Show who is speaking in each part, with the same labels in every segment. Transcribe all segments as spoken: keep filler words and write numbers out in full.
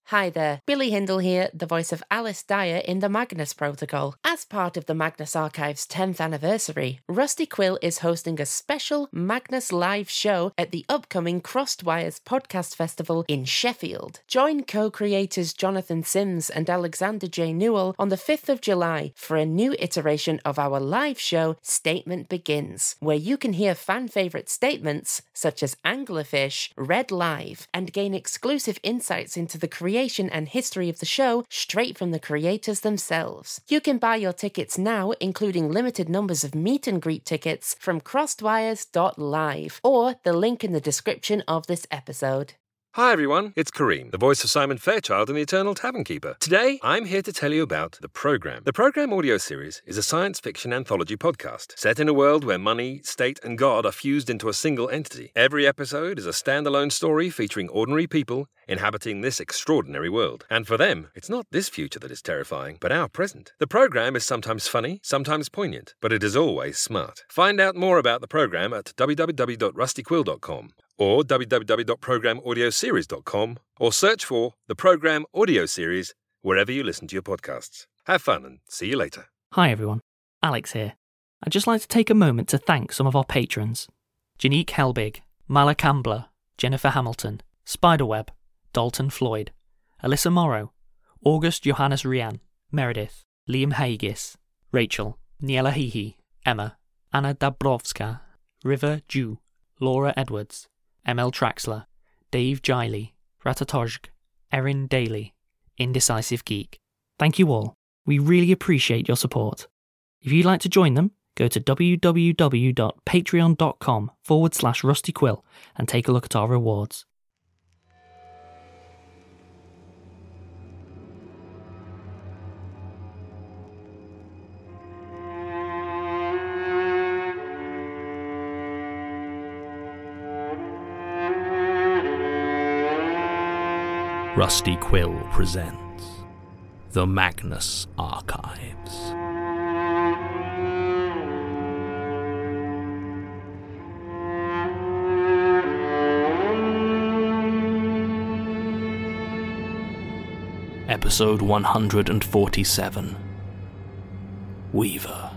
Speaker 1: Hi there, Billy Hindle here, the voice of Alice Dyer in the Magnus Protocol. As part of the Magnus Archive's tenth anniversary, Rusty Quill is hosting a special Magnus live show at the upcoming Crossed Wires Podcast Festival in Sheffield. Join co-creators Jonathan Sims and Alexander J. Newell on the fifth of July for a new iteration of our live show, Statement Begins, where you can hear fan-favourite statements such as Anglerfish read live and gain exclusive insights into the creation and history of the show straight from the creators themselves. You can buy your tickets now, including limited numbers of meet and greet tickets, from crossedwires dot live or the link in the description of this episode.
Speaker 2: Hi everyone, it's Kareem, the voice of Simon Fairchild in The Eternal Tavern Keeper. Today, I'm here to tell you about The Programme. The Programme audio series is a science fiction anthology podcast set in a world where money, state, and God are fused into a single entity. Every episode is a standalone story featuring ordinary people inhabiting this extraordinary world. And for them, it's not this future that is terrifying, but our present. The Programme is sometimes funny, sometimes poignant, but it is always smart. Find out more about The Programme at w w w dot rusty quill dot com. or w w w dot program audio series dot com, or search for The Programme Audio Series wherever you listen to your podcasts. Have fun and see you later.
Speaker 3: Hi everyone, Alex here. I'd just like to take a moment to thank some of our patrons. Janique Helbig, Mala Kambler, Jennifer Hamilton, Spiderweb, Dalton Floyd, Alyssa Morrow, August Johannes Rian, Meredith, Liam Haigis, Rachel, Niela Hihi, Emma, Anna Dabrowska, River Jew, Laura Edwards, M L Traxler, Dave Giley, Ratatozg, Erin Daly, Indecisive Geek. Thank you all. We really appreciate your support. If you'd like to join them, go to w w w dot patreon dot com forward slash Rusty Quill and take a look at our rewards.
Speaker 4: Rusty Quill presents The Magnus Archives. Episode one hundred forty-seven, Weaver.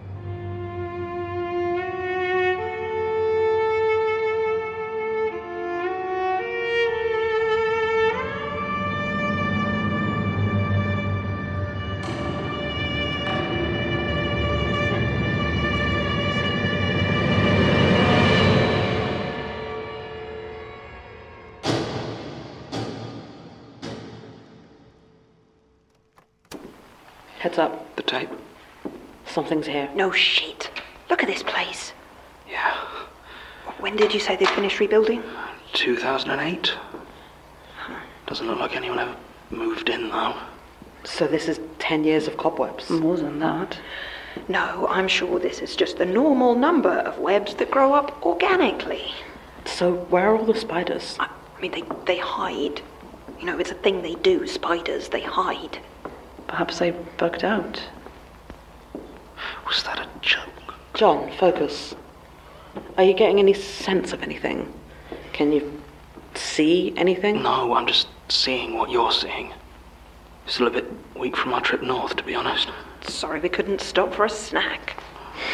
Speaker 5: Heads up.
Speaker 6: The tape?
Speaker 5: Something's here.
Speaker 7: No shit. Look at this place.
Speaker 6: Yeah.
Speaker 7: When did you say they finished rebuilding?
Speaker 6: two thousand eight. Doesn't look like anyone ever moved in, though.
Speaker 5: So this is ten years of cobwebs?
Speaker 7: More than that. No, I'm sure this is just the normal number of webs that grow up organically.
Speaker 5: So where are all the spiders?
Speaker 7: I mean, they, they hide. You know, it's a thing they do, spiders, they hide.
Speaker 5: Perhaps they bugged out.
Speaker 6: Was that a joke?
Speaker 5: John, focus. Are you getting any sense of anything? Can you see anything?
Speaker 6: No, I'm just seeing what you're seeing. Still a bit weak from our trip north, to be honest.
Speaker 7: Sorry we couldn't stop for a snack.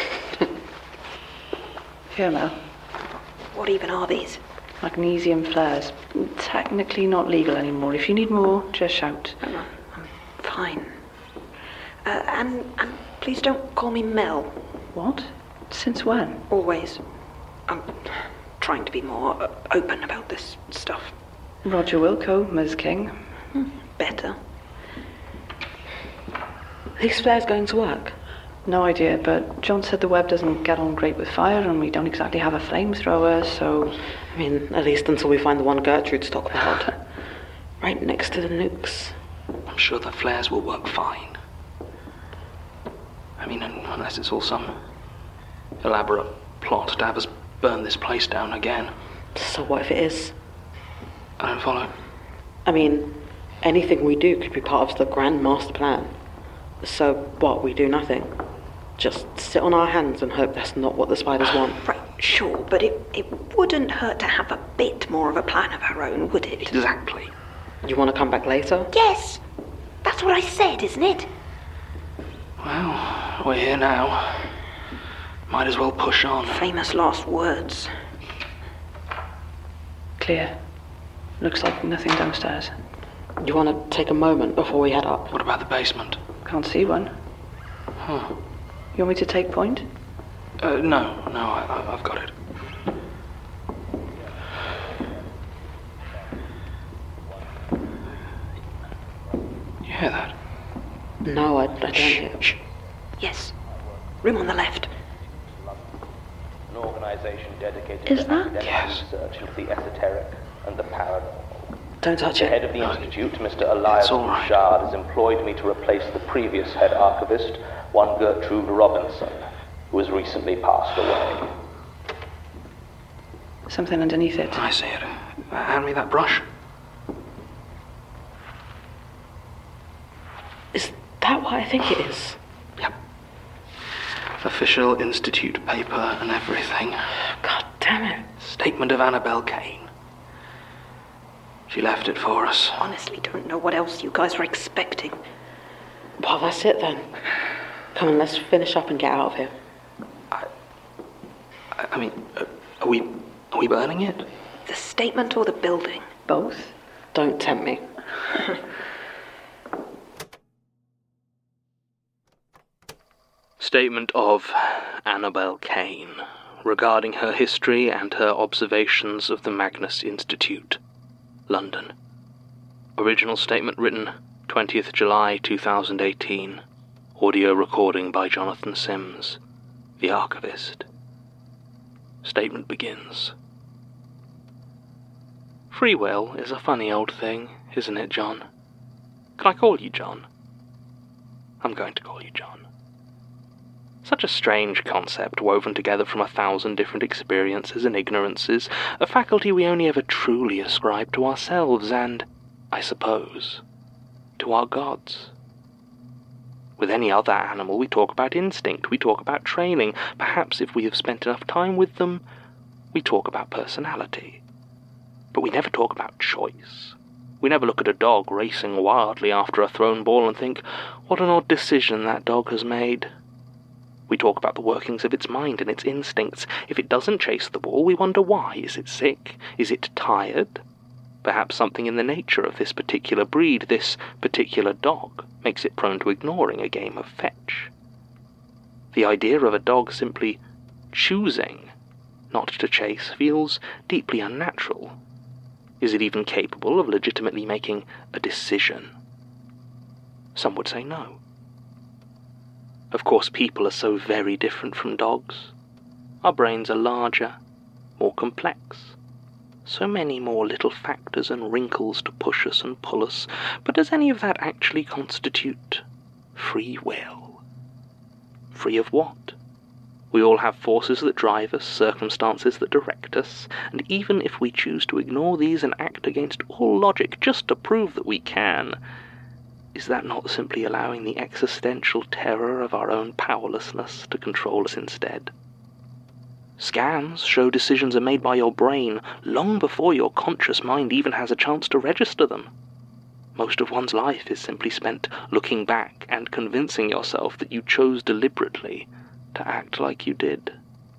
Speaker 8: Here, Mel.
Speaker 7: What even are these?
Speaker 8: Magnesium flares. Technically not legal anymore. If you need more, just shout.
Speaker 7: I'm, I'm fine. Uh, and, and please don't call me Mel.
Speaker 8: What? Since when?
Speaker 7: Always. I'm trying to be more uh, open about this stuff.
Speaker 8: Roger Wilco, Miz King.
Speaker 7: Hmm, better.
Speaker 5: Are these flares going to work?
Speaker 8: No idea, but John said the web doesn't get on great with fire, and we don't exactly have a flamethrower, so...
Speaker 5: I mean, at least until we find the one Gertrude stockpiled. Right next to the nukes.
Speaker 6: I'm sure the flares will work fine. I mean, unless it's all some elaborate plot to have us burn this place down again.
Speaker 5: So what if it is?
Speaker 6: I don't follow.
Speaker 5: I mean, anything we do could be part of the grand master plan. So what, we do nothing? Just sit on our hands and hope that's not what the spiders want?
Speaker 7: Right, sure, but it, it wouldn't hurt to have a bit more of a plan of our own, would it?
Speaker 6: Exactly.
Speaker 5: You want to come back later?
Speaker 7: Yes! That's what I said, isn't it?
Speaker 6: Well, we're here now. Might as well push on.
Speaker 7: Famous last words.
Speaker 8: Clear. Looks like nothing downstairs.
Speaker 5: You want to take a moment before we head up?
Speaker 6: What about the basement?
Speaker 8: Can't see one.
Speaker 6: Huh.
Speaker 8: You want me to take point?
Speaker 6: Uh, no, no, I, I, I've got it. You hear that?
Speaker 5: No, I, I don't hear.
Speaker 6: Shh.
Speaker 7: Yes. Room on the left.
Speaker 9: An organization dedicated
Speaker 8: Is
Speaker 9: to
Speaker 8: that?
Speaker 9: academic
Speaker 6: Yes.
Speaker 9: research into the esoteric and the paranormal.
Speaker 5: Don't touch
Speaker 9: The head
Speaker 5: it.
Speaker 9: of the
Speaker 6: No,
Speaker 9: institute, Mister Elias
Speaker 6: it's all right.
Speaker 9: Bouchard, has employed me to replace the previous head archivist, one Gertrude Robinson, who has recently passed away.
Speaker 8: Something underneath it.
Speaker 6: I see it. Uh, hand me that brush.
Speaker 5: Is that what I think it is?
Speaker 6: Yep. Official institute paper and everything.
Speaker 5: God damn it.
Speaker 6: Statement of Annabelle Kane. She left it for us.
Speaker 7: Honestly, don't know what else you guys were expecting.
Speaker 5: Well, that's it then. Come on, let's finish up and get out of here.
Speaker 6: I, I mean, uh, are we, are we burning it?
Speaker 7: The statement or the building?
Speaker 8: Both?
Speaker 5: Don't tempt me.
Speaker 4: Statement of Annabelle Kane regarding her history and her observations of the Magnus Institute, London. Original statement written twentieth July two thousand eighteen. Audio recording by Jonathan Sims, the archivist. Statement begins. Free will is a funny old thing, isn't it, John? Can I call you John? I'm going to call you John. Such a strange concept woven together from a thousand different experiences and ignorances, a faculty we only ever truly ascribe to ourselves and, I suppose, to our gods. With any other animal we talk about instinct, we talk about training, perhaps if we have spent enough time with them, we talk about personality. But we never talk about choice. We never look at a dog racing wildly after a thrown ball and think, what an odd decision that dog has made. We talk about the workings of its mind and its instincts. If it doesn't chase the ball, we wonder why. Is it sick? Is it tired? Perhaps something in the nature of this particular breed, this particular dog, makes it prone to ignoring a game of fetch. The idea of a dog simply choosing not to chase feels deeply unnatural. Is it even capable of legitimately making a decision? Some would say no. Of course, people are so very different from dogs. Our brains are larger, more complex. So many more little factors and wrinkles to push us and pull us, but does any of that actually constitute free will? Free of what? We all have forces that drive us, circumstances that direct us, and even if we choose to ignore these and act against all logic just to prove that we can, is that not simply allowing the existential terror of our own powerlessness to control us instead? Scans show decisions are made by your brain long before your conscious mind even has a chance to register them. Most of one's life is simply spent looking back and convincing yourself that you chose deliberately to act like you did.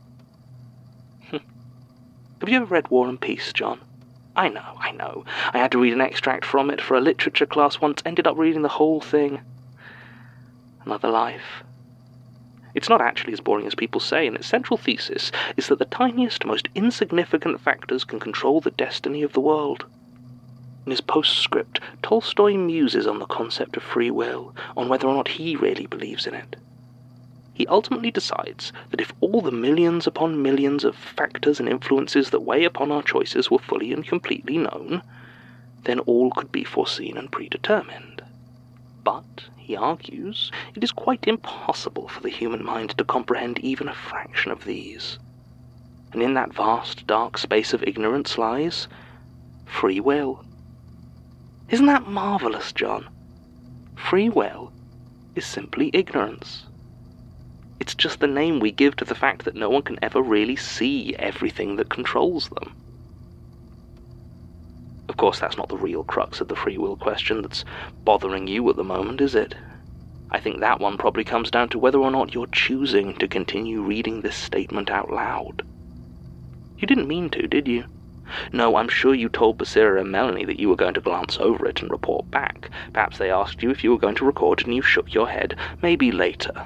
Speaker 4: Have you ever read War and Peace, John? I know, I know. I had to read an extract from it for a literature class once, ended up reading the whole thing. Another life. It's not actually as boring as people say, and its central thesis is that the tiniest, most insignificant factors can control the destiny of the world. In his postscript, Tolstoy muses on the concept of free will, on whether or not he really believes in it. He ultimately decides that if all the millions upon millions of factors and influences that weigh upon our choices were fully and completely known, then all could be foreseen and predetermined. But, he argues, it is quite impossible for the human mind to comprehend even a fraction of these. And in that vast, dark space of ignorance lies free will. Isn't that marvelous, John? Free will is simply ignorance. It's just the name we give to the fact that no one can ever really see everything that controls them. Of course, that's not the real crux of the free will question that's bothering you at the moment, is it? I think that one probably comes down to whether or not you're choosing to continue reading this statement out loud. You didn't mean to, did you? No, I'm sure you told Basira and Melanie that you were going to glance over it and report back. Perhaps they asked you if you were going to record and you shook your head. Maybe later.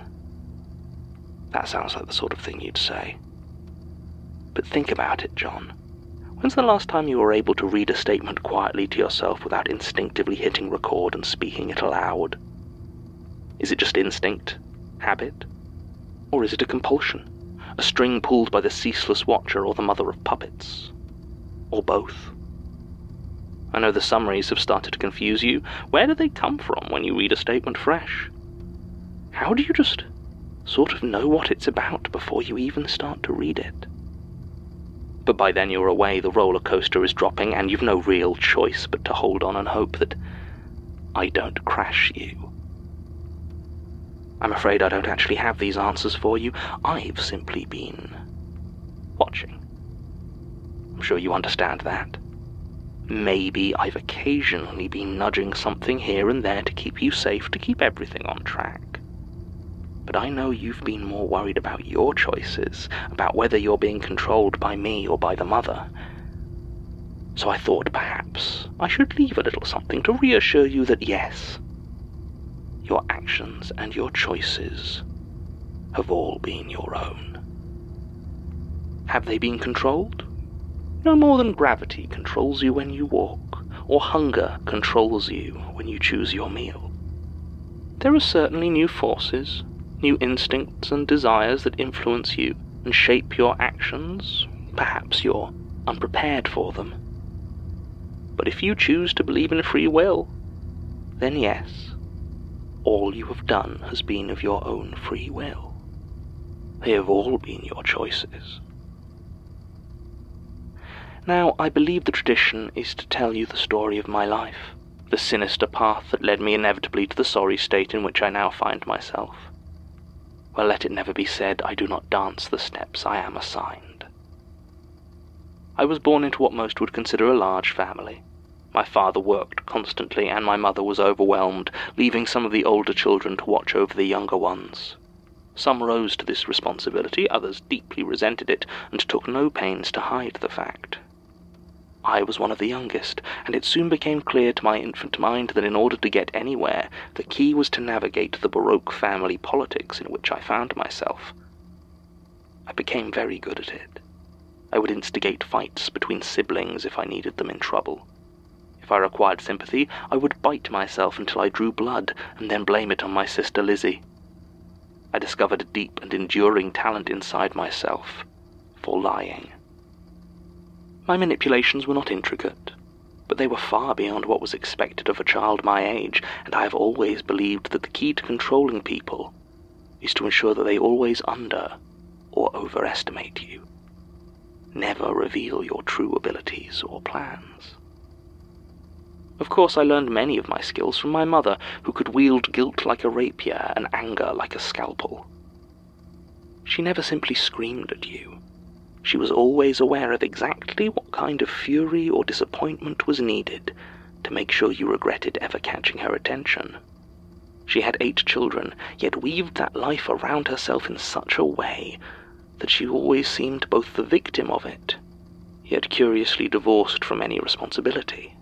Speaker 4: That sounds like the sort of thing you'd say. But think about it, John. When's the last time you were able to read a statement quietly to yourself without instinctively hitting record and speaking it aloud? Is it just instinct? Habit? Or is it a compulsion? A string pulled by the ceaseless watcher or the mother of puppets? Or both? I know the summaries have started to confuse you. Where do they come from when you read a statement fresh? How do you just sort of know what it's about before you even start to read it? But by then you're away, the roller coaster is dropping, and you've no real choice but to hold on and hope that I don't crash you. I'm afraid I don't actually have these answers for you. I've simply been watching. I'm sure you understand that. Maybe I've occasionally been nudging something here and there to keep you safe, to keep everything on track. But I know you've been more worried about your choices, about whether you're being controlled by me or by the mother. So I thought perhaps I should leave a little something to reassure you that yes, your actions and your choices have all been your own. Have they been controlled? No more than gravity controls you when you walk, or hunger controls you when you choose your meal. There are certainly new forces, new instincts and desires that influence you and shape your actions. Perhaps you're unprepared for them. But if you choose to believe in free will, then yes, all you have done has been of your own free will. They have all been your choices. Now, I believe the tradition is to tell you the story of my life, the sinister path that led me inevitably to the sorry state in which I now find myself. Well, let it never be said I do not dance the steps I am assigned. I was born into what most would consider a large family. My father worked constantly, and my mother was overwhelmed, leaving some of the older children to watch over the younger ones. Some rose to this responsibility, others deeply resented it, and took no pains to hide the fact. I was one of the youngest, and it soon became clear to my infant mind that in order to get anywhere, the key was to navigate the Baroque family politics in which I found myself. I became very good at it. I would instigate fights between siblings if I needed them in trouble. If I required sympathy, I would bite myself until I drew blood, and then blame it on my sister Lizzie. I discovered a deep and enduring talent inside myself for lying. My manipulations were not intricate, but they were far beyond what was expected of a child my age, and I have always believed that the key to controlling people is to ensure that they always under or overestimate you. Never reveal your true abilities or plans. Of course, I learned many of my skills from my mother, who could wield guilt like a rapier and anger like a scalpel. She never simply screamed at you. She was always aware of exactly what kind of fury or disappointment was needed to make sure you regretted ever catching her attention. She had eight children, yet weaved that life around herself in such a way that she always seemed both the victim of it, yet curiously divorced from any responsibility.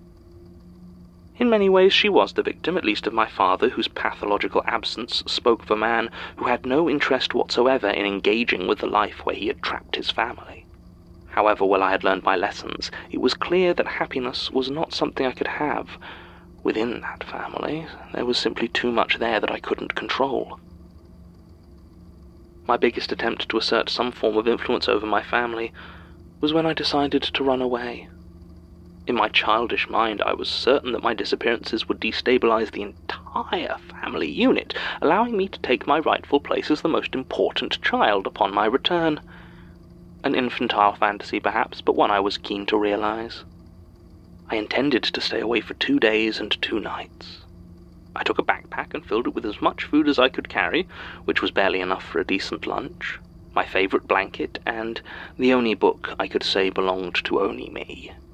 Speaker 4: In many ways she was the victim, at least of my father, whose pathological absence spoke of a man who had no interest whatsoever in engaging with the life where he had trapped his family. However well I had learned my lessons, it was clear that happiness was not something I could have within that family. There was simply too much there that I couldn't control. My biggest attempt to assert some form of influence over my family was when I decided to run away. In my childish mind, I was certain that my disappearances would destabilize the entire family unit, allowing me to take my rightful place as the most important child upon my return. An infantile fantasy, perhaps, but one I was keen to realize. I intended to stay away for two days and two nights. I took a backpack and filled it with as much food as I could carry, which was barely enough for a decent lunch, my favorite blanket, and the only book I could say belonged to only me.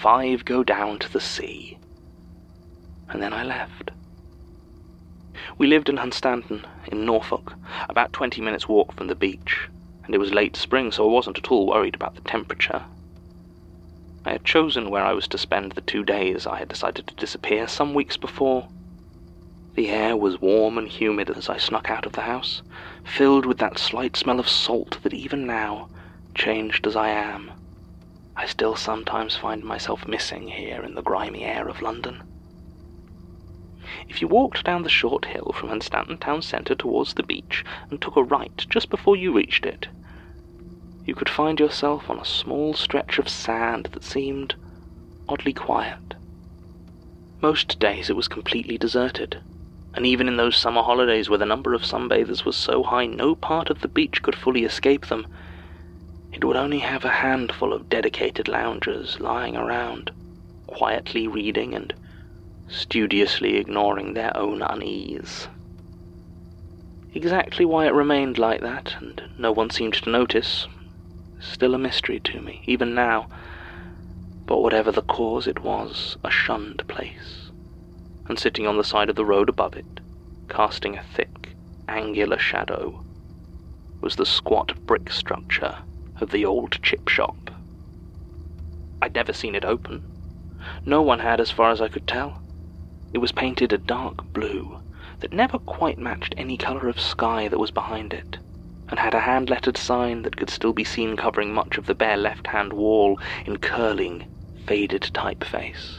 Speaker 4: five go down to the sea. And then I left. We lived in Hunstanton, in Norfolk, about twenty minutes' walk from the beach, and it was late spring, so I wasn't at all worried about the temperature. I had chosen where I was to spend the two days I had decided to disappear some weeks before. The air was warm and humid as I snuck out of the house, filled with that slight smell of salt that even now, changed as I am, I still sometimes find myself missing here in the grimy air of London. If you walked down the short hill from Hunstanton town centre towards the beach and took a right just before you reached it, you could find yourself on a small stretch of sand that seemed oddly quiet. Most days it was completely deserted, and even in those summer holidays where the number of sunbathers was so high no part of the beach could fully escape them, it would only have a handful of dedicated loungers lying around, quietly reading and studiously ignoring their own unease. Exactly why it remained like that, and no one seemed to notice, is still a mystery to me, even now. But whatever the cause, it was a shunned place, and sitting on the side of the road above it, casting a thick, angular shadow, was the squat brick structure of the old chip shop. I'd never seen it open. No one had, as far as I could tell. It was painted a dark blue that never quite matched any colour of sky that was behind it, and had a hand-lettered sign that could still be seen covering much of the bare left-hand wall in curling, faded typeface.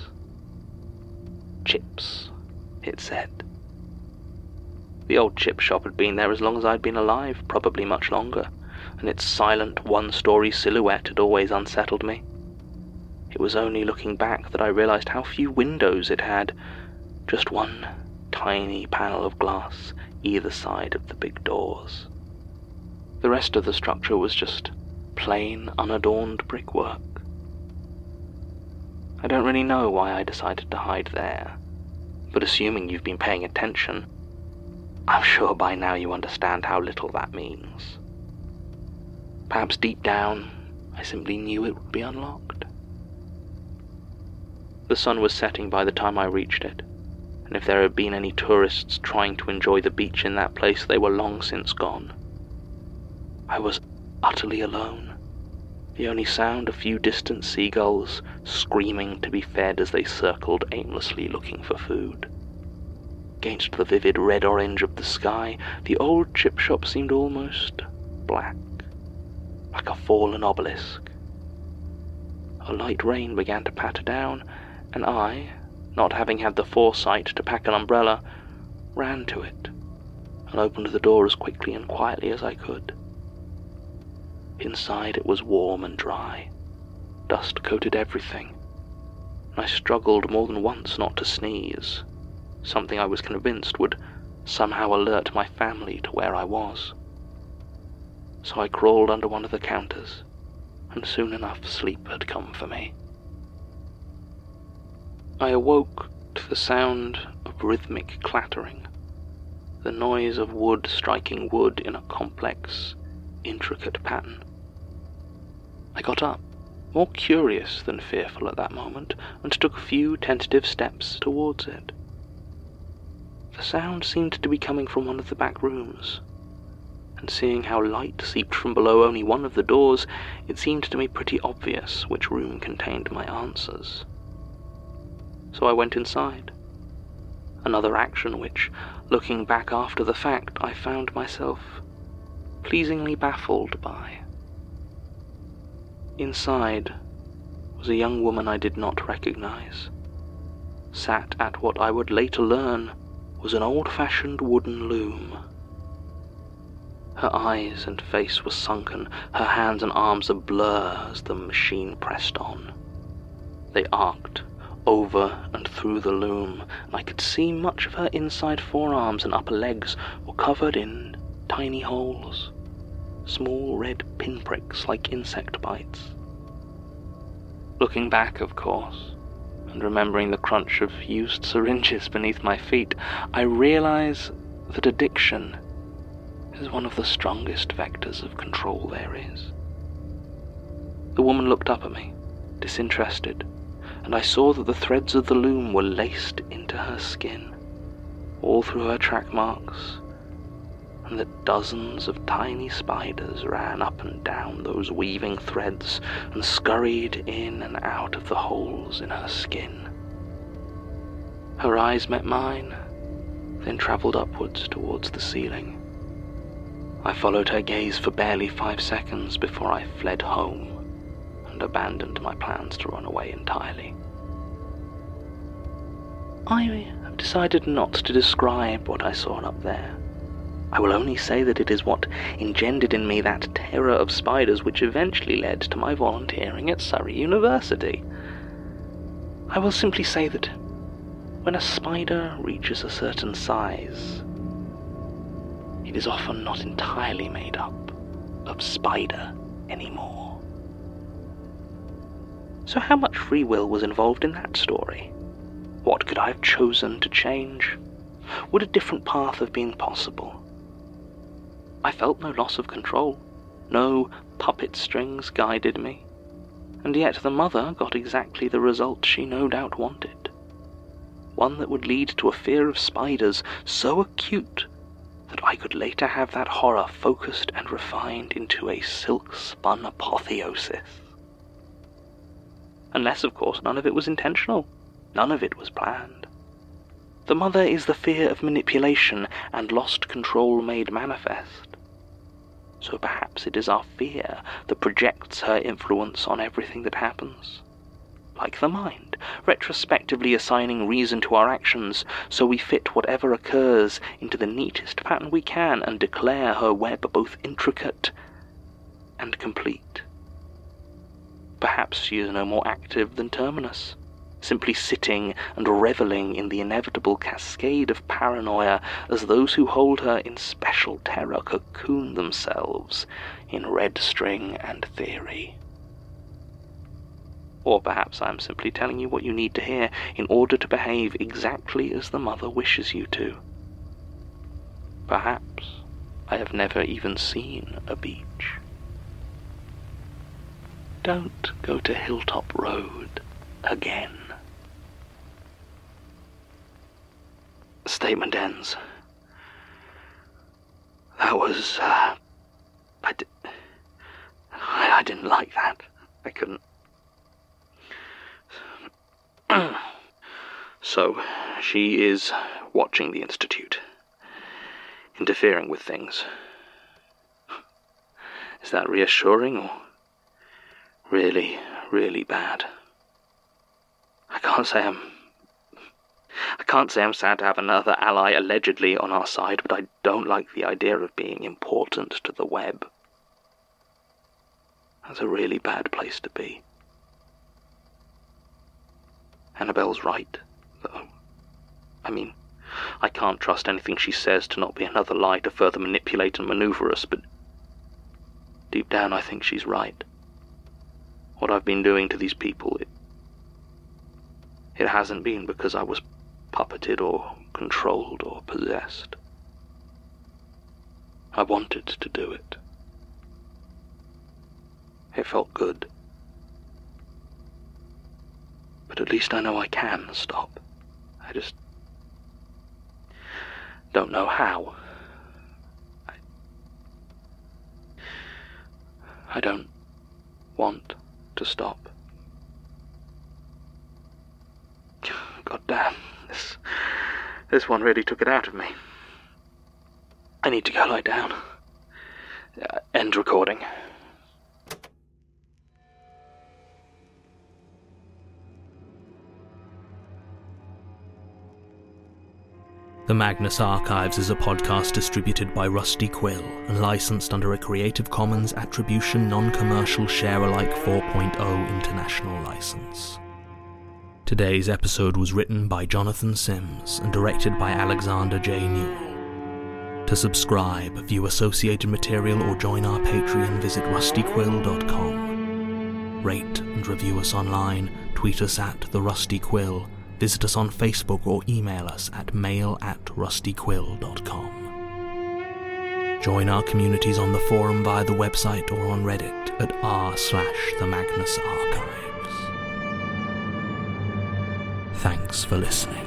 Speaker 4: Chips, it said. The old chip shop had been there as long as I'd been alive, probably much longer, and its silent, one-story silhouette had always unsettled me. It was only looking back that I realised how few windows it had, just one tiny panel of glass either side of the big doors. The rest of the structure was just plain, unadorned brickwork. I don't really know why I decided to hide there, but assuming you've been paying attention, I'm sure by now you understand how little that means. Perhaps deep down, I simply knew it would be unlocked. The sun was setting by the time I reached it, and if there had been any tourists trying to enjoy the beach in that place, they were long since gone. I was utterly alone, the only sound a few distant seagulls screaming to be fed as they circled aimlessly looking for food. Against the vivid red-orange of the sky, the old chip shop seemed almost black, like a fallen obelisk. A light rain began to patter down, and I, not having had the foresight to pack an umbrella, ran to it and opened the door as quickly and quietly as I could. Inside it was warm and dry. Dust coated everything, and I struggled more than once not to sneeze, something I was convinced would somehow alert my family to where I was. So I crawled under one of the counters, and soon enough sleep had come for me. I awoke to the sound of rhythmic clattering, the noise of wood striking wood in a complex, intricate pattern. I got up, more curious than fearful at that moment, and took a few tentative steps towards it. The sound seemed to be coming from one of the back rooms, and seeing how light seeped from below only one of the doors, it seemed to me pretty obvious which room contained my answers. So I went inside, another action which, looking back after the fact, I found myself pleasingly baffled by. Inside was a young woman I did not recognize, sat at what I would later learn was an old-fashioned wooden loom. Her eyes and face were sunken, her hands and arms a blur as the machine pressed on. They arced over and through the loom, and I could see much of her inside forearms and upper legs were covered in tiny holes, small red pinpricks like insect bites. Looking back, of course, and remembering the crunch of used syringes beneath my feet, I realize that addiction is one of the strongest vectors of control there is. The woman looked up at me, disinterested, and I saw that the threads of the loom were laced into her skin, all through her track marks, and that dozens of tiny spiders ran up and down those weaving threads and scurried in and out of the holes in her skin. Her eyes met mine, then travelled upwards towards the ceiling. I followed her gaze for barely five seconds before I fled home and abandoned my plans to run away entirely. I have decided not to describe what I saw up there. I will only say that it is what engendered in me that terror of spiders which eventually led to my volunteering at Surrey University. I will simply say that when a spider reaches a certain size, it is often not entirely made up of spider anymore. So how much free will was involved in that story? What could I have chosen to change? Would a different path have been possible? I felt no loss of control. No puppet strings guided me. And yet the mother got exactly the result she no doubt wanted. One that would lead to a fear of spiders so acute that I could later have that horror focused and refined into a silk-spun apotheosis. Unless, of course, none of it was intentional. None of it was planned. The mother is the fear of manipulation and lost control made manifest. So perhaps it is our fear that projects her influence on everything that happens. Like the mind, retrospectively assigning reason to our actions, so we fit whatever occurs into the neatest pattern we can and declare her web both intricate and complete. Perhaps she is no more active than Terminus, simply sitting and reveling in the inevitable cascade of paranoia as those who hold her in special terror cocoon themselves in red string and theory. Or perhaps I am simply telling you what you need to hear in order to behave exactly as the mother wishes you to. Perhaps I have never even seen a beach. Don't go to Hilltop Road again. Statement ends. That was, uh, I, di- I, I didn't like that. I couldn't. So, she is watching the Institute, interfering with things. Is that reassuring or really, really bad? I can't say I'm... I can't say I'm sad to have another ally allegedly on our side, but I don't like the idea of being important to the web. That's a really bad place to be. Annabelle's right, though. I mean, I can't trust anything she says to not be another lie to further manipulate and maneuver us, but deep down I think she's right. What I've been doing to these people, it, it hasn't been because I was puppeted or controlled or possessed. I wanted to do it. It felt good. But at least I know I can stop. I just don't know how. I, I don't want to stop. God damn, this, this one really took it out of me. I need to go lie down. Uh, end recording.
Speaker 3: The Magnus Archives is a podcast distributed by Rusty Quill and licensed under a Creative Commons Attribution Non-Commercial Share-alike four point oh international license. Today's episode was written by Jonathan Sims and directed by Alexander J. Newell. To subscribe, view associated material or join our Patreon, visit rusty quill dot com. Rate and review us online, tweet us at The Rusty Quill, visit us on Facebook or email us at mail at rusty quill dot com. Join our communities on the forum via the website or on Reddit at r slash the Magnus Archives.
Speaker 10: Thanks for listening.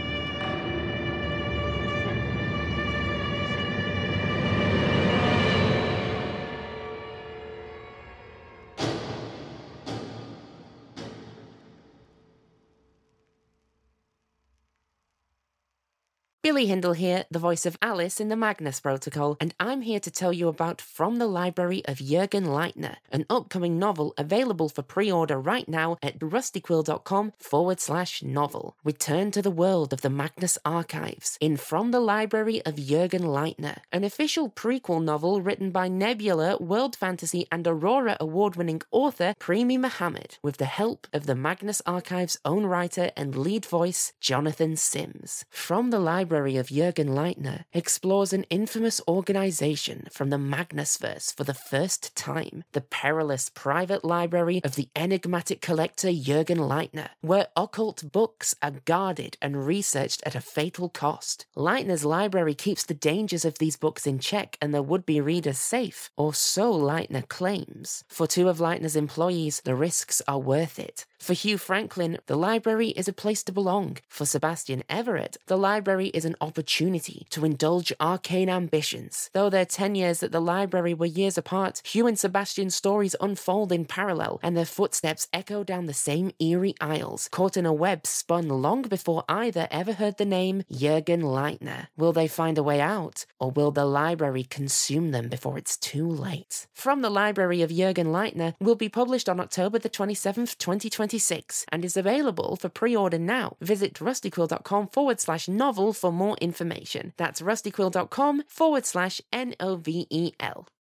Speaker 1: Billy Hindle here, the voice of Alice in the Magnus Protocol, and I'm here to tell you about From the Library of Jürgen Leitner, an upcoming novel available for pre-order right now at rustyquill.com forward slash novel. Return to the world of the Magnus Archives in From the Library of Jürgen Leitner, an official prequel novel written by Nebula, World Fantasy and Aurora award-winning author Premi Mohammed, with the help of the Magnus Archives' own writer and lead voice, Jonathan Sims. From the Library of Jürgen Leitner explores an infamous organization from the Magnusverse for the first time, the perilous private library of the enigmatic collector Jürgen Leitner, where occult books are guarded and researched at a fatal cost. Leitner's library keeps the dangers of these books in check and their would-be readers safe, or so Leitner claims. For two of Leitner's employees, the risks are worth it. For Hugh Franklin, the library is a place to belong. For Sebastian Everett, the library is an opportunity to indulge arcane ambitions. Though their tenures at the library were years apart, Hugh and Sebastian's stories unfold in parallel, and their footsteps echo down the same eerie aisles, caught in a web spun long before either ever heard the name Jürgen Leitner. Will they find a way out, or will the library consume them before it's too late? From the Library of Jürgen Leitner will be published on October the twenty-seventh, twenty twenty-six, and is available for pre-order now. Visit rustyquill.com forward slash novel for more information. That's rustyquill.com forward slash N O V E L.